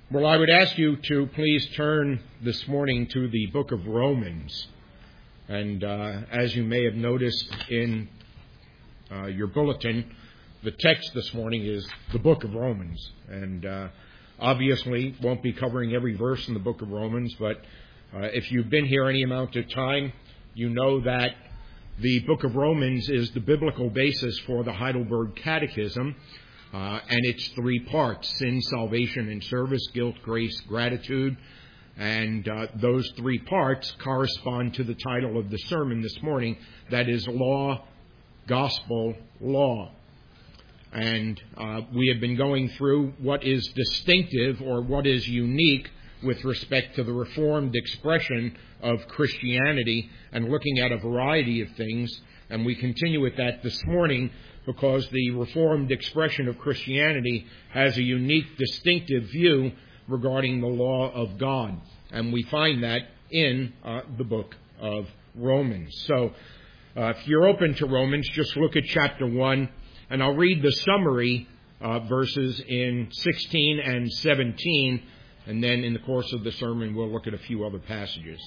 Well, I would ask you to please turn this morning to the book of Romans. And as you may have noticed in your bulletin, the text this morning is the book of Romans. And obviously won't be covering every verse in the book of Romans, but if you've been here any amount of time, you know that the book of Romans is the biblical basis for the Heidelberg Catechism. And it's three parts: sin, salvation, and service, guilt, grace, gratitude. And those three parts correspond to the title of the sermon this morning. That is law, gospel, law. And we have been going through what is distinctive or what is unique with respect to the Reformed expression of Christianity and looking at a variety of things. And we continue with that this morning, because the Reformed expression of Christianity has a unique, distinctive view regarding the law of God. And we find that in the book of Romans. So if you're open to Romans, just look at chapter 1, and I'll read the summary verses in 16 and 17, and then in the course of the sermon we'll look at a few other passages.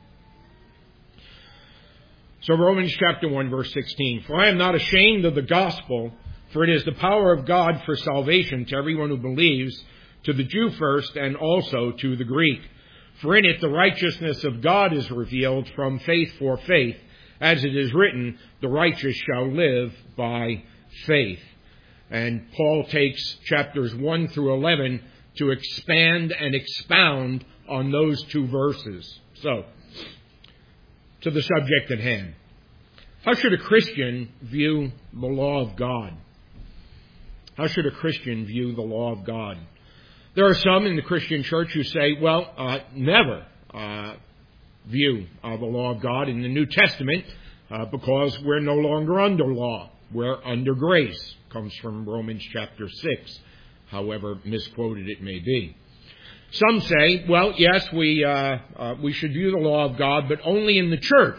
So Romans chapter 1, verse 16. For I am not ashamed of the gospel, for it is the power of God for salvation to everyone who believes, to the Jew first and also to the Greek. For in it the righteousness of God is revealed from faith for faith, as it is written, the righteous shall live by faith. And Paul takes chapters 1 through 11 to expand and expound on those two verses. So, to the subject at hand. How should a Christian view the law of God? How should a Christian view the law of God? There are some in the Christian church who say, never view the law of God in the New Testament because we're no longer under law. We're under grace. Comes from Romans chapter 6, however misquoted it may be. Some say, yes, we should view the law of God, but only in the church.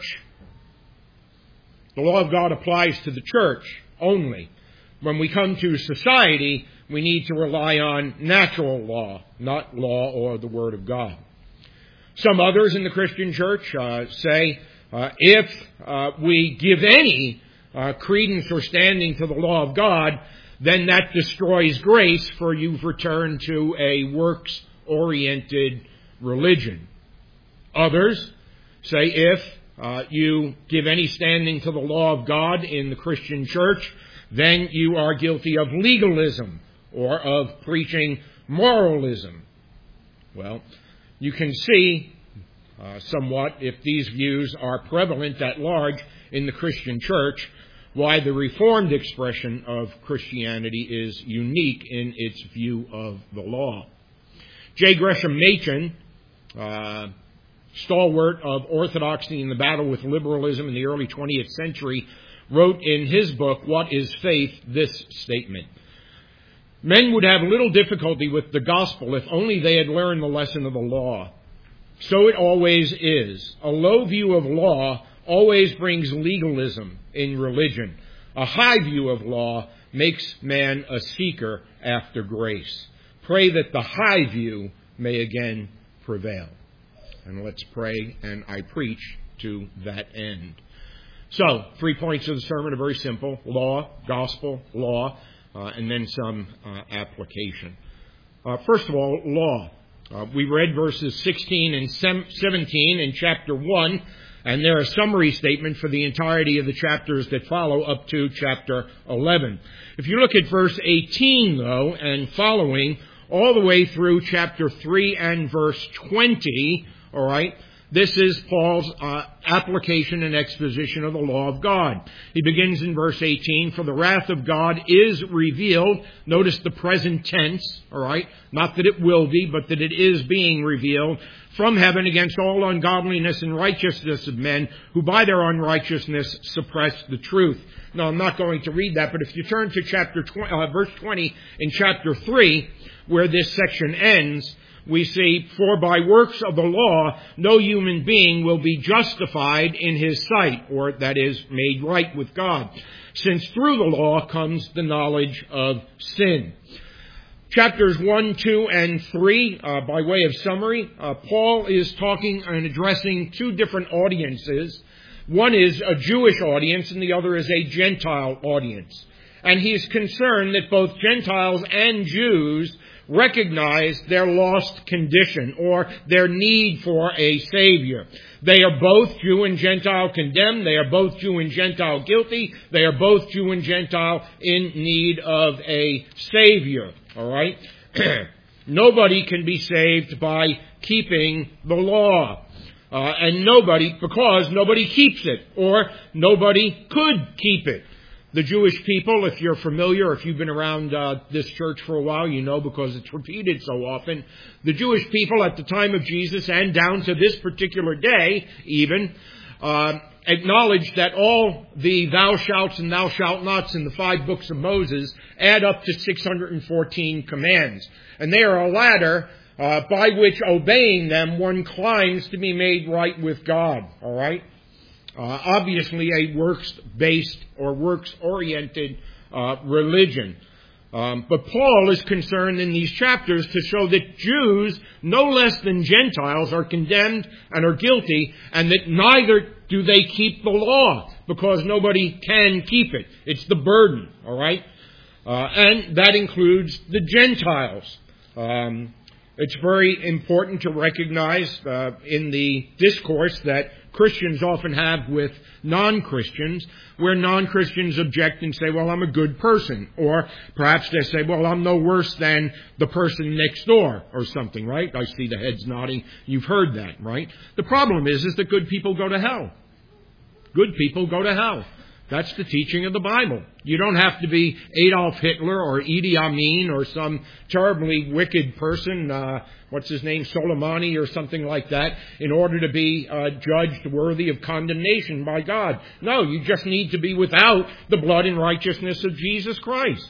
The law of God applies to the church only. When we come to society, we need to rely on natural law, not law or the Word of God. Some others in the Christian church say, if we give any credence or standing to the law of God, then that destroys grace, for you've returned to a works-oriented religion. Others say if you give any standing to the law of God in the Christian church, then you are guilty of legalism or of preaching moralism. Well, you can see somewhat, if these views are prevalent at large in the Christian church, why the Reformed expression of Christianity is unique in its view of the law. J. Gresham Machen, stalwart of orthodoxy in the battle with liberalism in the early 20th century, wrote in his book, What is Faith?, this statement: Men would have little difficulty with the gospel if only they had learned the lesson of the law. So it always is. A low view of law always brings legalism in religion. A high view of law makes man a seeker after grace. Pray that the high view may again prevail. And let's pray, and I preach to that end. So, 3 points of the sermon are very simple: law, gospel, law, and then some application. First of all, law. We read verses 16 and 17 in chapter 1, and they're a summary statement for the entirety of the chapters that follow up to chapter 11. If you look at verse 18, though, and following, all the way through chapter 3 and verse 20, all right, this is Paul's application and exposition of the law of God. He begins in verse 18, for the wrath of God is revealed. Notice the present tense, all right? Not that it will be, but that it is being revealed from heaven against all ungodliness and righteousness of men who by their unrighteousness suppress the truth. Now, I'm not going to read that, but if you turn to verse 20 in chapter 3, where this section ends, we see, for by works of the law, no human being will be justified in his sight, or that is, made right with God, since through the law comes the knowledge of sin. Chapters 1, 2, and 3, by way of summary, Paul is talking and addressing two different audiences. One is a Jewish audience and the other is a Gentile audience. And he's concerned that both Gentiles and Jews recognize their lost condition or their need for a Savior. They are both Jew and Gentile condemned. They are both Jew and Gentile guilty. They are both Jew and Gentile in need of a Savior. All right? Nobody can be saved by keeping the law. And because nobody keeps it, or nobody could keep it. The Jewish people, if you're familiar, if you've been around this church for a while, you know because it's repeated so often, the Jewish people at the time of Jesus and down to this particular day even, acknowledged that all the thou shalts and thou shalt nots in the 5 books of Moses add up to 614 commands. And they are a ladder by which, obeying them, one climbs to be made right with God. All right? Obviously a works-based or works-oriented religion. But Paul is concerned in these chapters to show that Jews, no less than Gentiles, are condemned and are guilty, and that neither do they keep the law, because nobody can keep it. It's the burden, all right? And that includes the Gentiles. It's very important to recognize in the discourse that Christians often have with non-Christians, where non-Christians object and say, well, I'm a good person. Or perhaps they say, well, I'm no worse than the person next door or something, right? I see the heads nodding. You've heard that, right? The problem is that good people go to hell. Good people go to hell. That's the teaching of the Bible. You don't have to be Adolf Hitler or Idi Amin or some terribly wicked person, what's his name, Soleimani or something like that, in order to be judged worthy of condemnation by God. No, you just need to be without the blood and righteousness of Jesus Christ.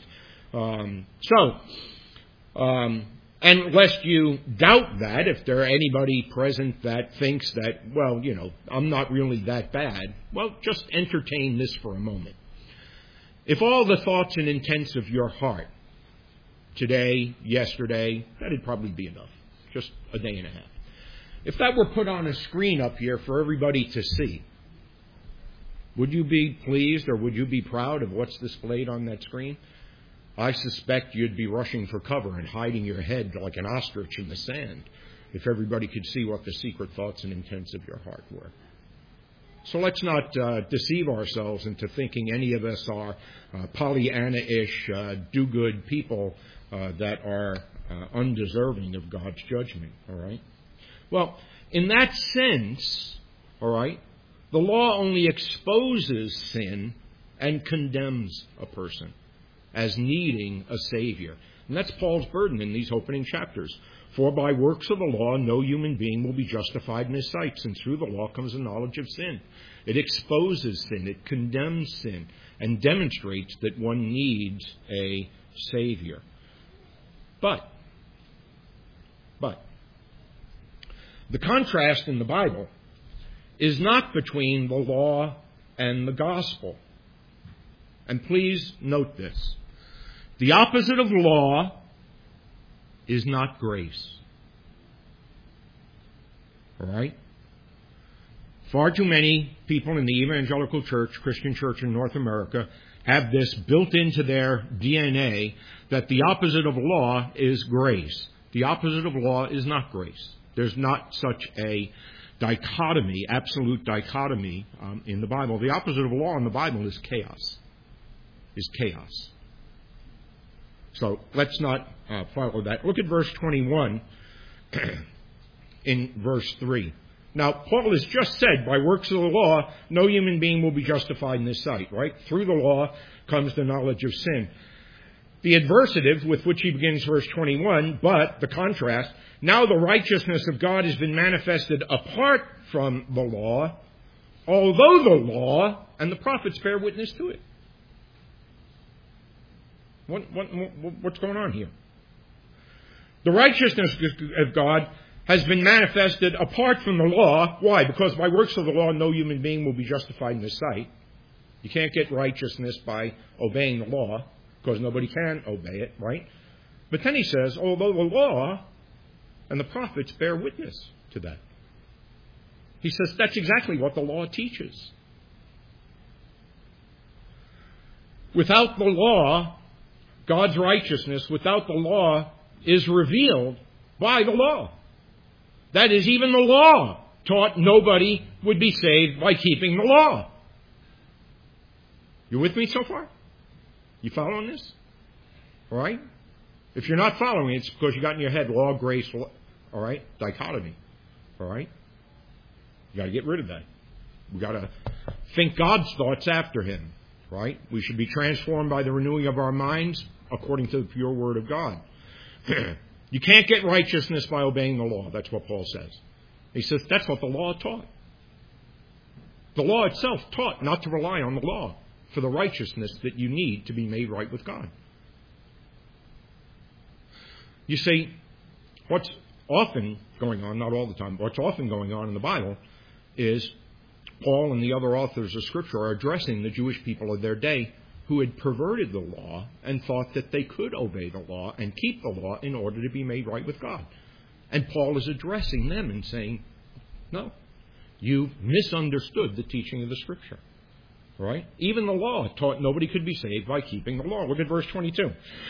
And lest you doubt that, if there are anybody present that thinks that, well, I'm not really that bad, well, just entertain this for a moment. If all the thoughts and intents of your heart, today, yesterday, that'd probably be enough. Just a day and a half. If that were put on a screen up here for everybody to see, would you be pleased or would you be proud of what's displayed on that screen? I suspect you'd be rushing for cover and hiding your head like an ostrich in the sand if everybody could see what the secret thoughts and intents of your heart were. So let's not deceive ourselves into thinking any of us are Pollyanna-ish, do-good people that are undeserving of God's judgment, all right? Well, in that sense, all right, the law only exposes sin and condemns a person as needing a Savior. And that's Paul's burden in these opening chapters. For by works of the law, no human being will be justified in his sight, since through the law comes the knowledge of sin. It exposes sin, it condemns sin, and demonstrates that one needs a Savior. But, the contrast in the Bible is not between the law and the gospel. And please note this. The opposite of law is not grace. All right? Far too many people in the evangelical church, Christian church in North America, have this built into their DNA that the opposite of law is grace. The opposite of law is not grace. There's not such a dichotomy, absolute dichotomy in the Bible. The opposite of law in the Bible is chaos. So let's not follow that. Look at verse 21 in verse 3. Now, Paul has just said, by works of the law, no human being will be justified in his sight, right? Through the law comes the knowledge of sin. The adversative with which he begins verse 21, but the contrast, now the righteousness of God has been manifested apart from the law, although the law and the prophets bear witness to it. What's going on here? The righteousness of God has been manifested apart from the law. Why? Because by works of the law, no human being will be justified in his sight. You can't get righteousness by obeying the law, because nobody can obey it, right? But then he says, although the law and the prophets bear witness to that. He says that's exactly what the law teaches. Without the law, God's righteousness, without the law, is revealed by the law. That is, even the law taught nobody would be saved by keeping the law. You with me so far? You following this? All right? If you're not following, it's because you got in your head law, grace, law, all right? Dichotomy. All right? You got to get rid of that. We got to think God's thoughts after Him. Right? We should be transformed by the renewing of our minds according to the pure Word of God. You can't get righteousness by obeying the law. That's what Paul says. He says that's what the law taught. The law itself taught not to rely on the law for the righteousness that you need to be made right with God. You see, what's often going on, not all the time, but what's often going on in the Bible is Paul and the other authors of Scripture are addressing the Jewish people of their day who had perverted the law and thought that they could obey the law and keep the law in order to be made right with God. And Paul is addressing them and saying, no, you've misunderstood the teaching of the Scripture. Right? Even the law taught nobody could be saved by keeping the law. Look at verse 22.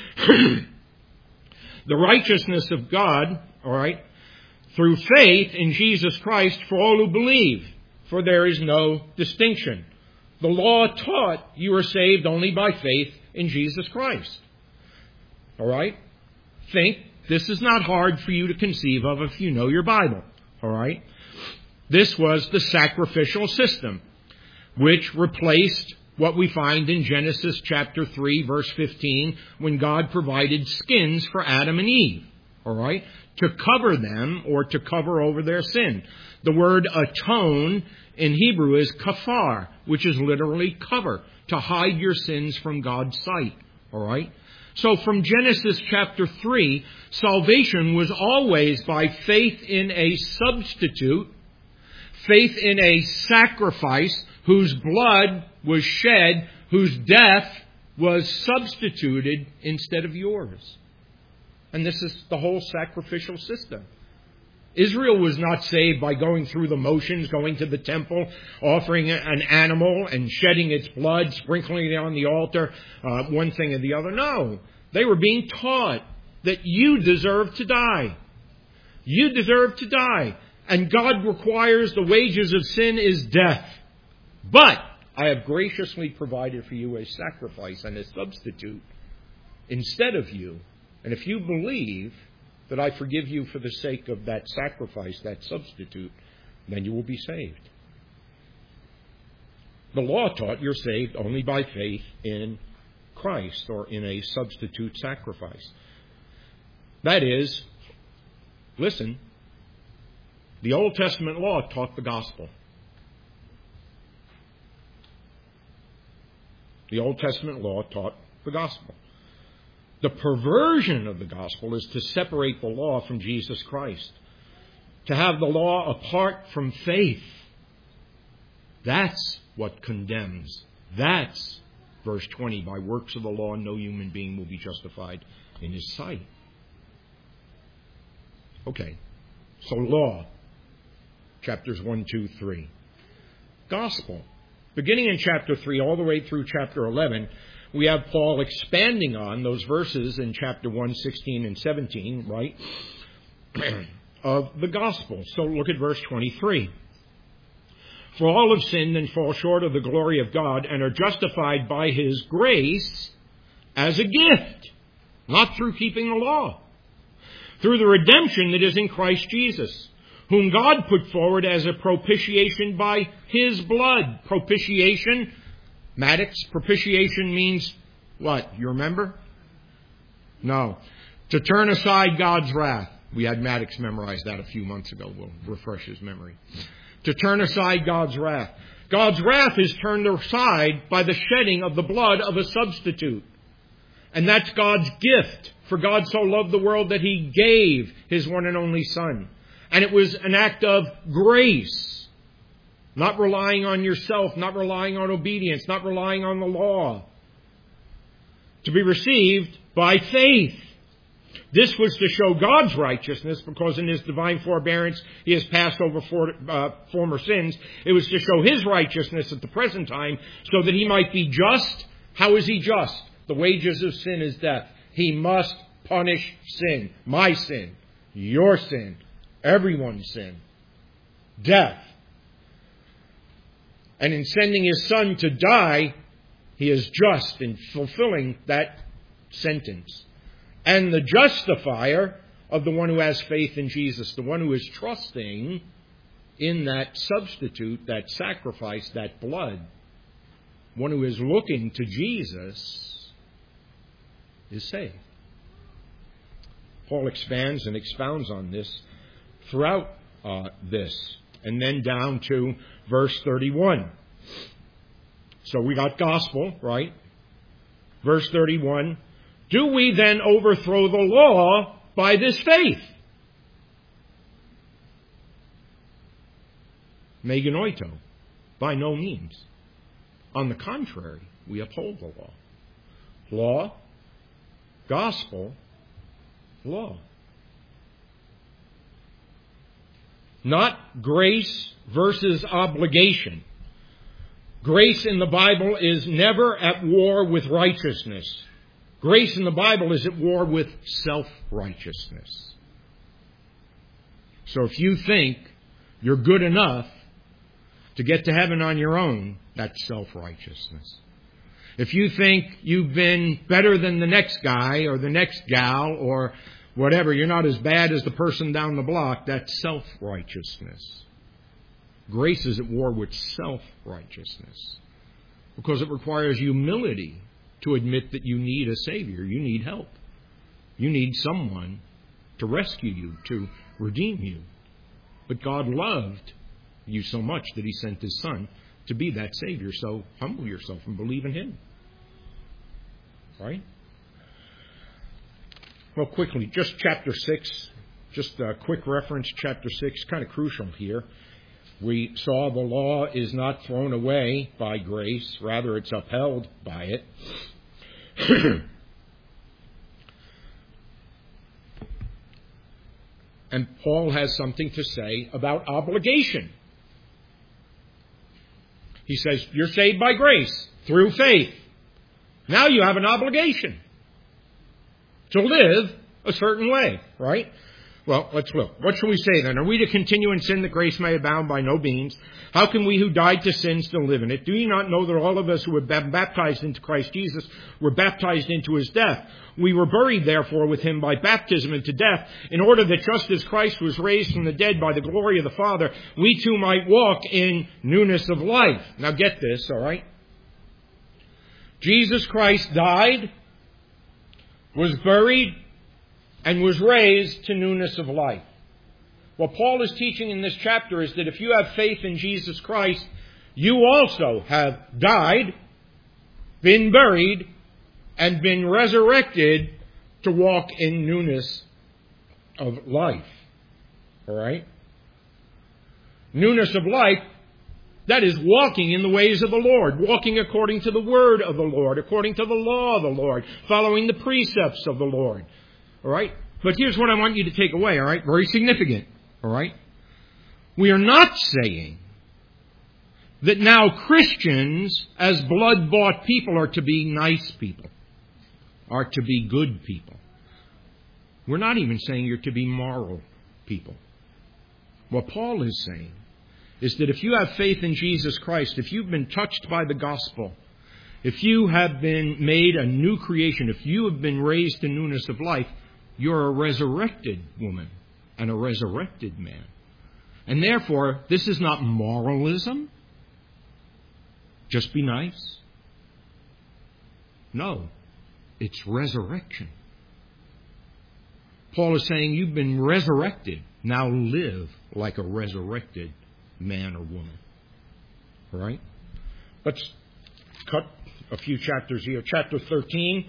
The righteousness of God, all right, through faith in Jesus Christ for all who believe. For there is no distinction. The law taught you are saved only by faith in Jesus Christ. All right? Think, this is not hard for you to conceive of if you know your Bible. All right? This was the sacrificial system, which replaced what we find in Genesis chapter 3, verse 15, when God provided skins for Adam and Eve. All right? To cover them or to cover over their sin. The word atone in Hebrew is kafar, which is literally cover, to hide your sins from God's sight. All right? So from Genesis chapter 3, salvation was always by faith in a substitute, faith in a sacrifice whose blood was shed, whose death was substituted instead of yours. And this is the whole sacrificial system. Israel was not saved by going through the motions, going to the temple, offering an animal and shedding its blood, sprinkling it on the altar, one thing or the other. No. They were being taught that you deserve to die. You deserve to die. And God requires the wages of sin is death. But I have graciously provided for you a sacrifice and a substitute instead of you. And if you believe that I forgive you for the sake of that sacrifice, that substitute, then you will be saved. The law taught you're saved only by faith in Christ or in a substitute sacrifice. That is, listen, the Old Testament law taught the gospel. The Old Testament law taught the gospel. The perversion of the gospel is to separate the law from Jesus Christ. To have the law apart from faith. That's what condemns. That's verse 20. By works of the law, no human being will be justified in his sight. Okay. So law. Chapters 1, 2, 3. Gospel. Beginning in chapter 3 all the way through chapter 11, we have Paul expanding on those verses in chapter 1, 16 and 17, right, of the gospel. So look at verse 23. For all have sinned and fall short of the glory of God and are justified by His grace as a gift, not through keeping the law, through the redemption that is in Christ Jesus, whom God put forward as a propitiation by His blood. Propitiation, Maddox, propitiation means what? You remember? No. To turn aside God's wrath. We had Maddox memorize that a few months ago. We'll refresh his memory. To turn aside God's wrath. God's wrath is turned aside by the shedding of the blood of a substitute. And that's God's gift. For God so loved the world that He gave His one and only Son. And it was an act of grace. Not relying on yourself, not relying on obedience, not relying on the law. To be received by faith. This was to show God's righteousness, because in His divine forbearance He has passed over former sins. It was to show His righteousness at the present time, so that He might be just. How is He just? The wages of sin is death. He must punish sin. My sin. Your sin. Everyone's sin. Death. And in sending His Son to die, He is just in fulfilling that sentence. And the justifier of the one who has faith in Jesus, the one who is trusting in that substitute, that sacrifice, that blood, one who is looking to Jesus, is saved. Paul expands and expounds on this throughout this. And then down to verse 31. So we got gospel, right? Verse 31. Do we then overthrow the law by this faith? Meganoito. By no means. On the contrary, we uphold the law. Law, gospel, law. Not grace versus obligation. Grace in the Bible is never at war with righteousness. Grace in the Bible is at war with self-righteousness. So if you think you're good enough to get to heaven on your own, that's self-righteousness. If you think you've been better than the next guy or the next gal or whatever, you're not as bad as the person down the block, that's self-righteousness. Grace is at war with self-righteousness because it requires humility to admit that you need a Savior. You need help. You need someone to rescue you, to redeem you. But God loved you so much that He sent His Son to be that Savior. So humble yourself and believe in Him. Right? Well, quickly, just chapter 6. Just a quick reference, chapter 6, kind of crucial here. We saw the law is not thrown away by grace. Rather, it's upheld by it. And Paul has something to say about obligation. He says, you're saved by grace, through faith. Now you have an obligation to live a certain way, right? Well, let's look. What shall we say then? Are we to continue in sin that grace may abound? By no means. How can we who died to sin still live in it? Do you not know that all of us who were baptized into Christ Jesus were baptized into His death? We were buried, therefore, with Him by baptism into death, in order that just as Christ was raised from the dead by the glory of the Father, we too might walk in newness of life. Now get this, all right? Jesus Christ died, was buried, and was raised to newness of life. What Paul is teaching in this chapter is that if you have faith in Jesus Christ, you also have died, been buried, and been resurrected to walk in newness of life. All right? Newness of life, that is walking in the ways of the Lord, walking according to the word of the Lord, according to the law of the Lord, following the precepts of the Lord. All right? But here's what I want you to take away, all right? Very significant, all right? We are not saying that now Christians, as blood-bought people, are to be nice people, are to be good people. We're not even saying you're to be moral people. What Paul is saying is that if you have faith in Jesus Christ, if you've been touched by the gospel, if you have been made a new creation, if you have been raised to newness of life, you're a resurrected woman and a resurrected man. And therefore, this is not moralism. Just be nice. No, it's resurrection. Paul is saying you've been resurrected. Now live like a resurrected man or woman. All right? Let's cut a few chapters here. Chapter 13.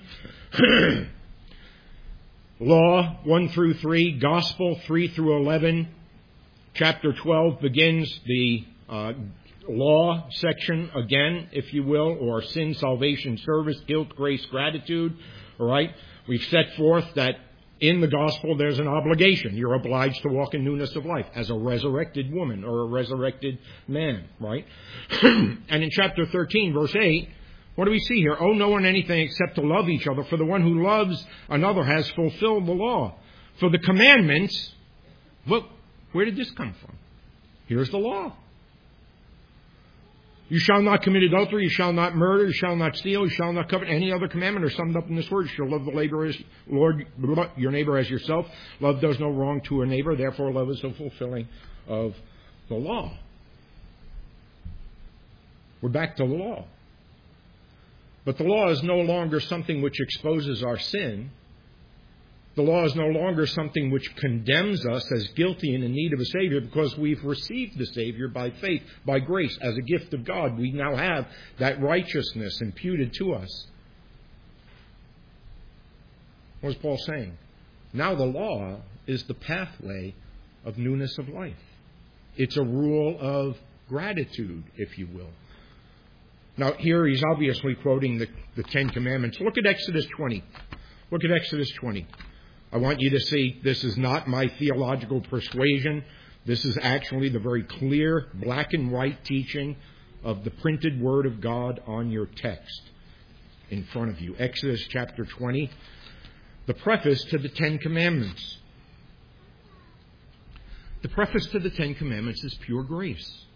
Law 1 through 3, Gospel 3 through 11. Chapter 12 begins the law section again, if you will, or sin, salvation, service, guilt, grace, gratitude. All right? We've set forth that In the gospel, there's an obligation. You're obliged to walk in newness of life as a resurrected woman or a resurrected man, right? And in chapter 13, verse 8, what do we see here? Owe no one anything except to love each other, for the one who loves another has fulfilled the law. For the commandments, well, where did this come from? Here's the law. You shall not commit adultery, you shall not murder, you shall not steal, you shall not covet. Any other commandment are summed up in this word. You shall love your neighbor as yourself. Love does no wrong to a neighbor, therefore love is the fulfilling of the law. We're back to the law. But the law is no longer something which exposes our sin. The law is no longer something which condemns us as guilty and in need of a Savior, because we've received the Savior by faith, by grace, as a gift of God. We now have that righteousness imputed to us. What is Paul saying? Now the law is the pathway of newness of life. It's a rule of gratitude, if you will. Now here he's obviously quoting the Ten Commandments. Look at Exodus 20. Look at Exodus 20. I want you to see this is not my theological persuasion. This is actually the very clear black and white teaching of the printed Word of God on your text in front of you. Exodus chapter 20, the preface to the Ten Commandments. The preface to the Ten Commandments is pure grace.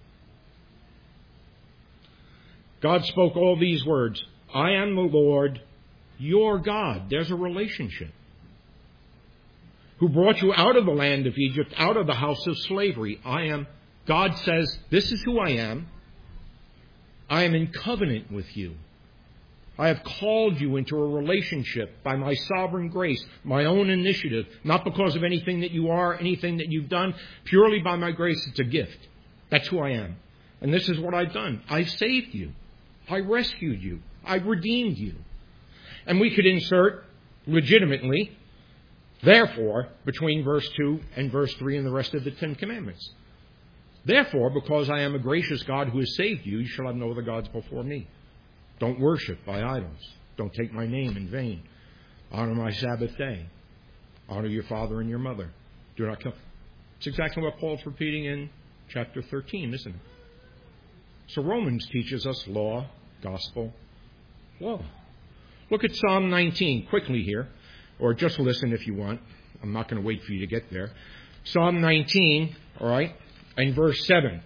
God spoke all these words. I am the Lord, your God. There's a relationship. Who brought you out of the land of Egypt, out of the house of slavery. God says, this is who I am. I am in covenant with you. I have called you into a relationship by my sovereign grace, my own initiative, not because of anything that you are, anything that you've done, purely by my grace. It's a gift. That's who I am. And this is what I've done. I've saved you. I rescued you. I redeemed you. And we could insert legitimately, therefore, between verse 2 and verse 3 and the rest of the Ten Commandments. Therefore, because I am a gracious God who has saved you, you shall have no other gods before me. Don't worship by idols. Don't take my name in vain. Honor my Sabbath day. Honor your father and your mother. Do not kill. It's exactly what Paul's repeating in chapter 13, isn't it? So Romans teaches us law, gospel, law. Look at Psalm 19 quickly here. Or just listen if you want. I'm not going to wait for you to get there. Psalm 19, all right, and verse 7.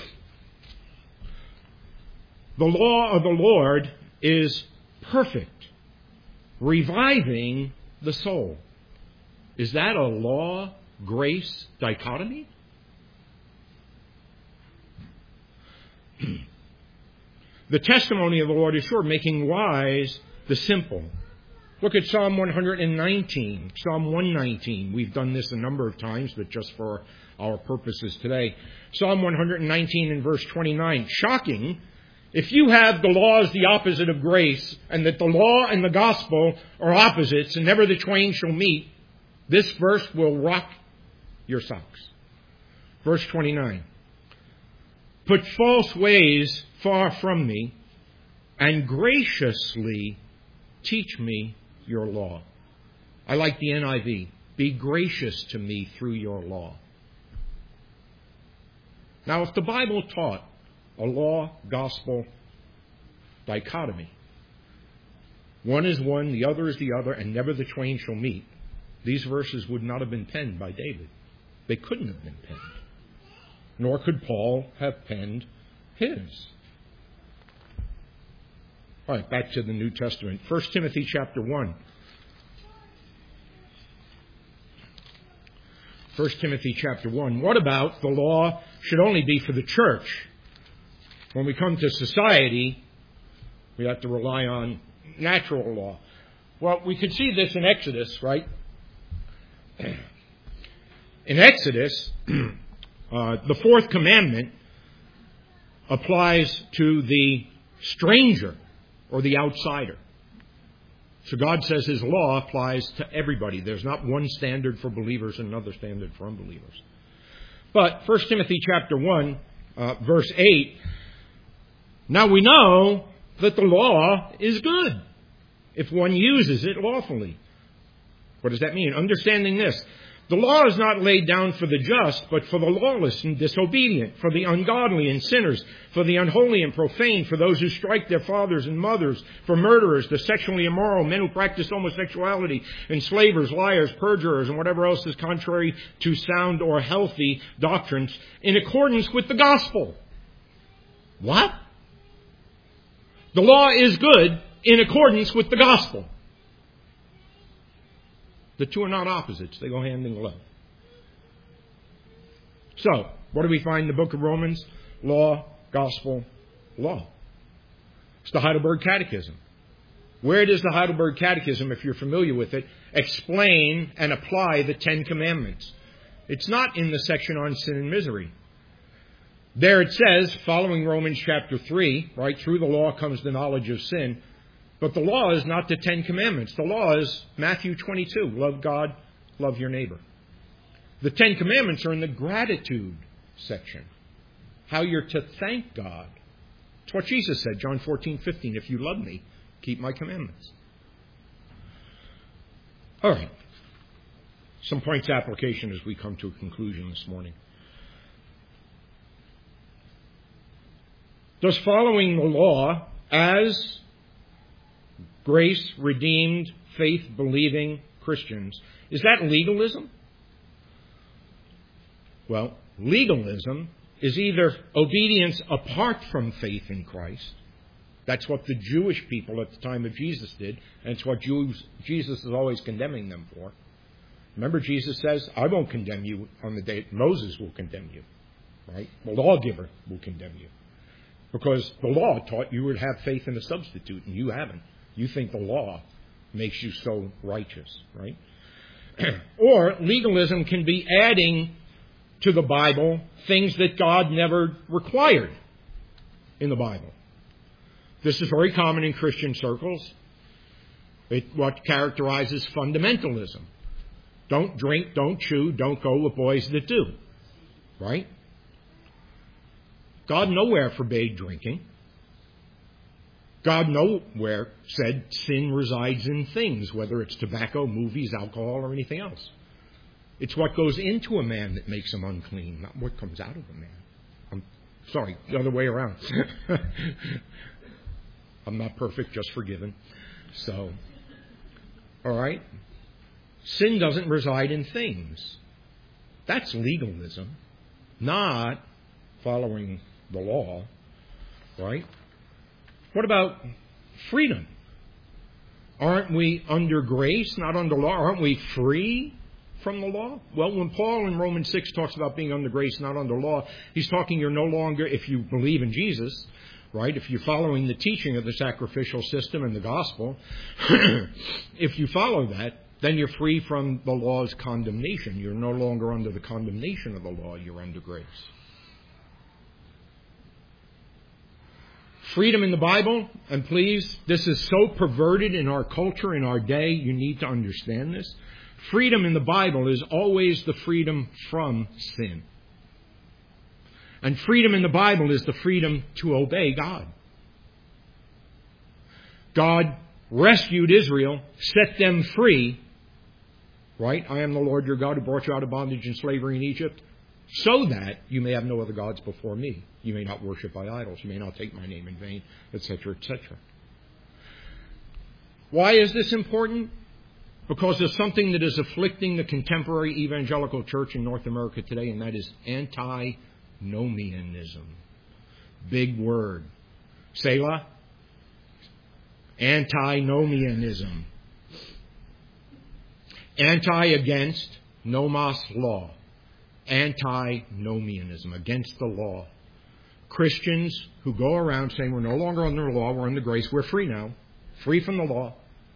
The law of the Lord is perfect, reviving the soul. Is that a law-grace dichotomy? The testimony of the Lord is sure, making wise the simple. Look at Psalm 119. Psalm 119. We've done this a number of times, but just for our purposes today. Psalm 119 and verse 29. Shocking. If you have the law as the opposite of grace, and that the law and the gospel are opposites, and never the twain shall meet, this verse will rock your socks. Verse 29. Put false ways far from me, and graciously teach me your law. I like the NIV. Be gracious to me through your law. Now, if the Bible taught a law-gospel dichotomy, one is one, the other is the other, and never the twain shall meet, these verses would not have been penned by David. They couldn't have been penned. Nor could Paul have penned his. All right, back to the New Testament. 1 Timothy chapter 1. 1 Timothy chapter 1. What about the law should only be for the church? When we come to society, we have to rely on natural law. Well, we could see this in Exodus, right? In Exodus, the fourth commandment applies to the stranger or the outsider. So God says His law applies to everybody. There's not one standard for believers and another standard for unbelievers. But 1 Timothy chapter 1, verse 8, now we know that the law is good if one uses it lawfully. What does that mean? Understanding this. The law is not laid down for the just, but for the lawless and disobedient, for the ungodly and sinners, for the unholy and profane, for those who strike their fathers and mothers, for murderers, the sexually immoral, men who practice homosexuality, enslavers, liars, perjurers, and whatever else is contrary to sound or healthy doctrines, in accordance with the gospel. What? The law is good in accordance with the gospel. The two are not opposites. They go hand in glove. So, what do we find in the book of Romans? Law, gospel, law. It's the Heidelberg Catechism. Where does the Heidelberg Catechism, if you're familiar with it, explain and apply the Ten Commandments? It's not in the section on sin and misery. There it says, following Romans chapter 3, right, through the law comes the knowledge of sin. But the law is not the Ten Commandments. The law is Matthew 22. Love God, love your neighbor. The Ten Commandments are in the gratitude section. How you're to thank God. It's what Jesus said, John 14:15. If you love me, keep my commandments. All right. Some points of application as we come to a conclusion this morning. Does following the law as grace, redeemed, faith-believing Christians, is that legalism? Well, legalism is either obedience apart from faith in Christ. That's what the Jewish people at the time of Jesus did, and it's what Jesus is always condemning them for. Remember, Jesus says, I won't condemn you on the day Moses will condemn you. Right? The lawgiver will condemn you. Because the law taught you would have faith in a substitute, and you haven't. You think the law makes you so righteous, right? Or legalism can be adding to the Bible things that God never required in the Bible. This is very common in Christian circles. It's what characterizes fundamentalism. Don't drink, don't chew, don't go with boys that do. Right? God nowhere forbade drinking. God nowhere said sin resides in things, whether it's tobacco, movies, alcohol, or anything else. It's what goes into a man that makes him unclean, not what comes out of a man. I'm sorry, the other way around. I'm not perfect, just forgiven. So, all right? Sin doesn't reside in things. That's legalism, not following the law, right? What about freedom? Aren't we under grace, not under law? Aren't we free from the law? Well, when Paul in Romans 6 talks about being under grace, not under law, he's talking you're no longer, if you believe in Jesus, right? If you're following the teaching of the sacrificial system and the gospel, if you follow that, then you're free from the law's condemnation. You're no longer under the condemnation of the law. You're under grace. Freedom in the Bible, and please, this is so perverted in our culture, in our day, you need to understand this. Freedom in the Bible is always the freedom from sin. And freedom in the Bible is the freedom to obey God. God rescued Israel, set them free, right? I am the Lord your God who brought you out of bondage and slavery in Egypt, so that you may have no other gods before me. You may not worship by idols. You may not take my name in vain, etc., etc. Why is this important? Because there's something that is afflicting the contemporary evangelical church in North America today, and that is antinomianism. Big word. Selah. Antinomianism. Anti against, nomos law. Antinomianism, against the law. Christians who go around saying we're no longer under the law, we're under grace, we're free now, free from the law.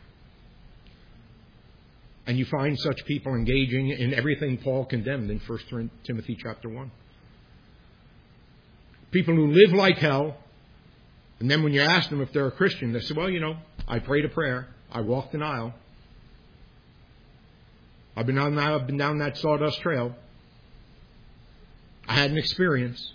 And you find such people engaging in everything Paul condemned in 1 Timothy chapter 1. People who live like hell, and then when you ask them if they're a Christian, they say, well, I prayed a prayer, I walked an aisle, I've been down that sawdust trail, I had an experience.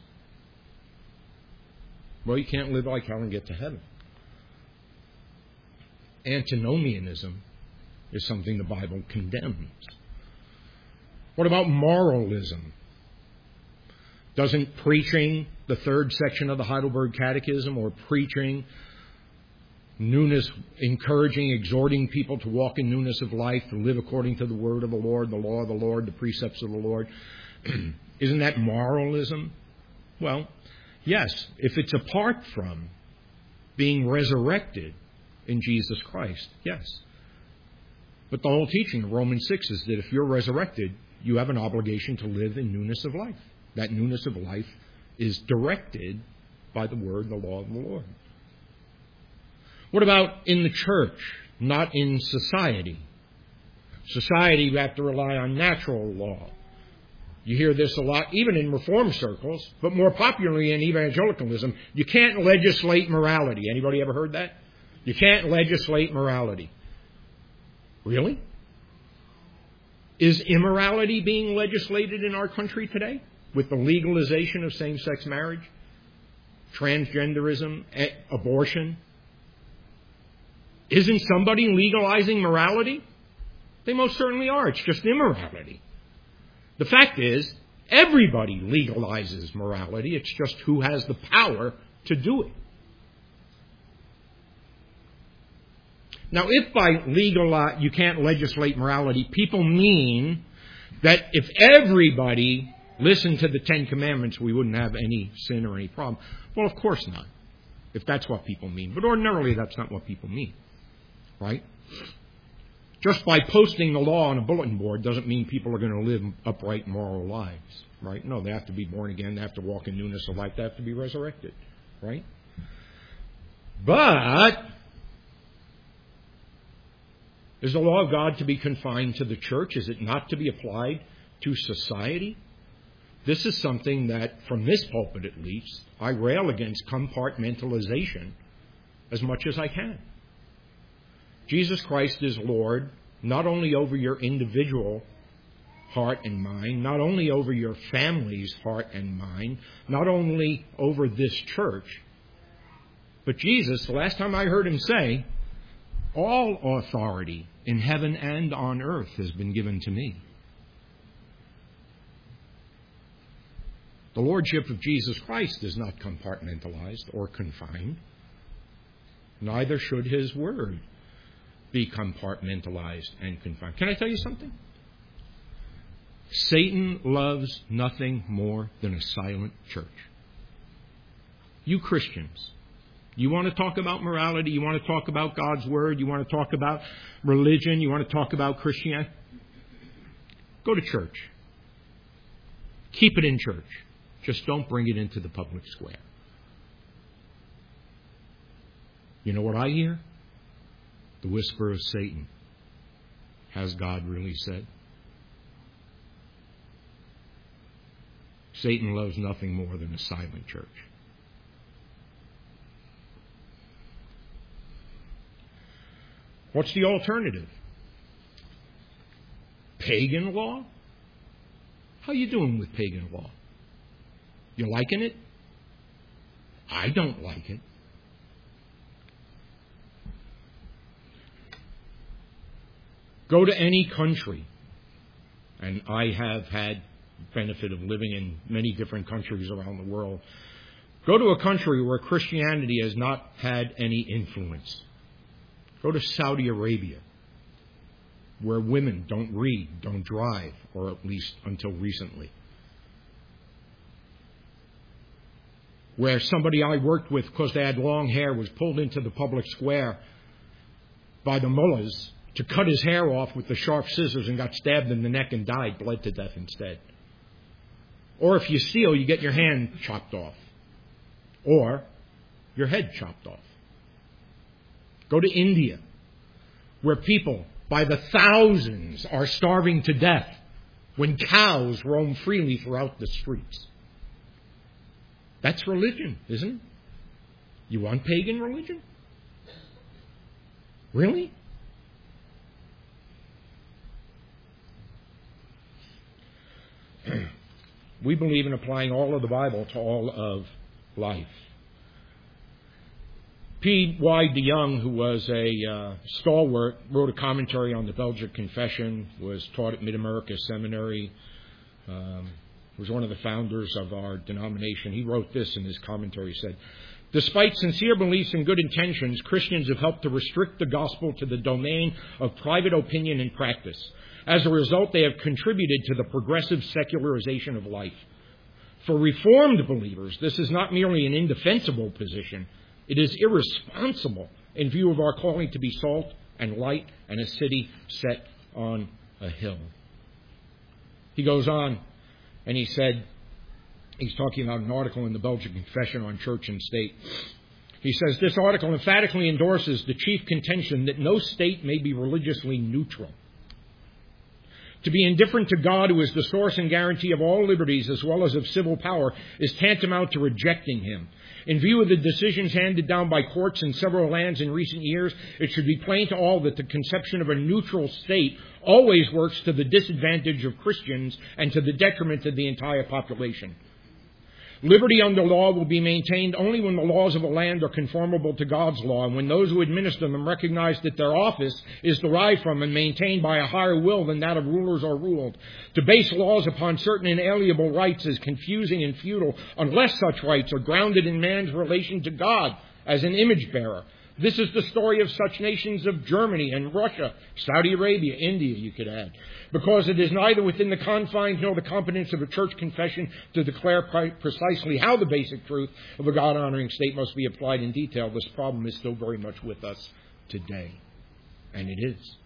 Well, you can't live like hell and get to heaven. Antinomianism is something the Bible condemns. What about moralism? Doesn't preaching, the third section of the Heidelberg Catechism, or preaching newness, encouraging, exhorting people to walk in newness of life, to live according to the word of the Lord, the law of the Lord, the precepts of the Lord, isn't that moralism? Well, yes, if it's apart from being resurrected in Jesus Christ, yes. But the whole teaching of Romans 6 is that if you're resurrected, you have an obligation to live in newness of life. That newness of life is directed by the word, the law of the Lord. What about in the church, not in society? Society, you have to rely on natural law. You hear this a lot, even in reform circles, but more popularly in evangelicalism. You can't legislate morality. Anybody ever heard that? You can't legislate morality. Really? Is immorality being legislated in our country today with the legalization of same-sex marriage, transgenderism, abortion? Isn't somebody legalizing morality? They most certainly are. It's just immorality. The fact is, everybody legalizes morality. It's just who has the power to do it. Now, if by you can't legislate morality, people mean that if everybody listened to the Ten Commandments, we wouldn't have any sin or any problem. Well, of course not, if that's what people mean. But ordinarily, that's not what people mean, right? Just by posting the law on a bulletin board doesn't mean people are going to live upright, moral lives, right? No, they have to be born again. They have to walk in newness of life. They have to be resurrected, right? But is the law of God to be confined to the church? Is it not to be applied to society? This is something that, from this pulpit at least, I rail against compartmentalization as much as I can. Jesus Christ is Lord not only over your individual heart and mind, not only over your family's heart and mind, not only over this church, but Jesus, the last time I heard him say, all authority in heaven and on earth has been given to me. The lordship of Jesus Christ is not compartmentalized or confined. Neither should his word be compartmentalized and confined. Can I tell you something? Satan loves nothing more than a silent church. You Christians, you want to talk about morality, you want to talk about God's word, you want to talk about religion, you want to talk about Christianity, go to church. Keep it in church. Just don't bring it into the public square. You know what I hear? The whisper of Satan. Has God really said? Satan loves nothing more than a silent church. What's the alternative? Pagan law? How you doing with pagan law? You liking it? I don't like it. Go to any country, and I have had benefit of living in many different countries around the world. Go to a country where Christianity has not had any influence. Go to Saudi Arabia, where women don't read, don't drive, or at least until recently. Where somebody I worked with, because they had long hair, was pulled into the public square by the mullahs to cut his hair off with the sharp scissors and got stabbed in the neck and died, bled to death instead. Or if you steal, you get your hand chopped off. Or your head chopped off. Go to India, where people by the thousands are starving to death when cows roam freely throughout the streets. That's religion, isn't it? You want pagan religion? Really? We believe in applying all of the Bible to all of life. P.Y. de Young, who was a stalwart, wrote a commentary on the Belgic Confession, was taught at Mid-America Seminary, was one of the founders of our denomination. He wrote this in his commentary. He said, "Despite sincere beliefs and good intentions, Christians have helped to restrict the gospel to the domain of private opinion and practice. As a result, they have contributed to the progressive secularization of life. For Reformed believers, this is not merely an indefensible position. It is irresponsible in view of our calling to be salt and light and a city set on a hill." He goes on and he said, he's talking about an article in the Belgian Confession on Church and State. He says, "This article emphatically endorses the chief contention that no state may be religiously neutral. To be indifferent to God, who is the source and guarantee of all liberties as well as of civil power, is tantamount to rejecting him. In view of the decisions handed down by courts in several lands in recent years, it should be plain to all that the conception of a neutral state always works to the disadvantage of Christians and to the detriment of the entire population. Liberty under law will be maintained only when the laws of a land are conformable to God's law, and when those who administer them recognize that their office is derived from and maintained by a higher will than that of rulers or ruled. To base laws upon certain inalienable rights is confusing and futile unless such rights are grounded in man's relation to God as an image bearer. This is the story of such nations of Germany and Russia, Saudi Arabia, India, you could add. Because it is neither within the confines nor the competence of a church confession to declare precisely how the basic truth of a God-honoring state must be applied in detail, this problem is still very much with us today. And it is.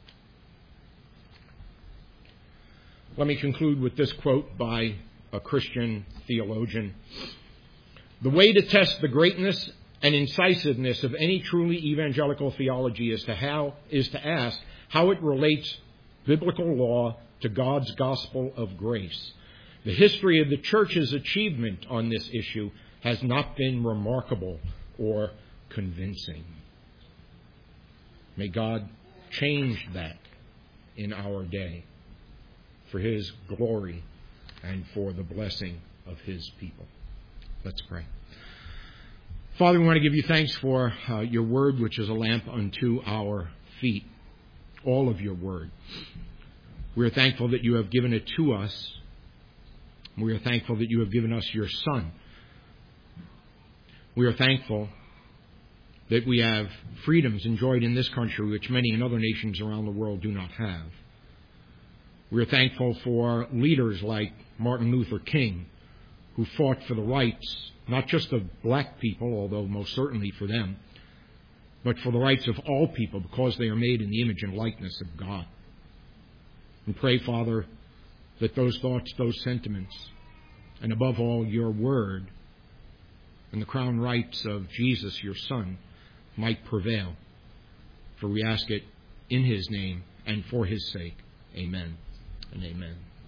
Let me conclude with this quote by a Christian theologian. "The way to test the greatness and incisiveness of any truly evangelical theology is to ask how it relates biblical law to God's gospel of grace. The history of the church's achievement on this issue has not been remarkable or convincing." May God change that in our day for His glory and for the blessing of His people. Let's pray. Father, we want to give you thanks for your word, which is a lamp unto our feet. All of your word. We are thankful that you have given it to us. We are thankful that you have given us your Son. We are thankful that we have freedoms enjoyed in this country which many in other nations around the world do not have. We are thankful for leaders like Martin Luther King, who fought for the rights, not just of black people, although most certainly for them, but for the rights of all people because they are made in the image and likeness of God. And pray, Father, that those thoughts, those sentiments, and above all your word and the crown rights of Jesus, your Son, might prevail. For we ask it in His name and for His sake. Amen and amen.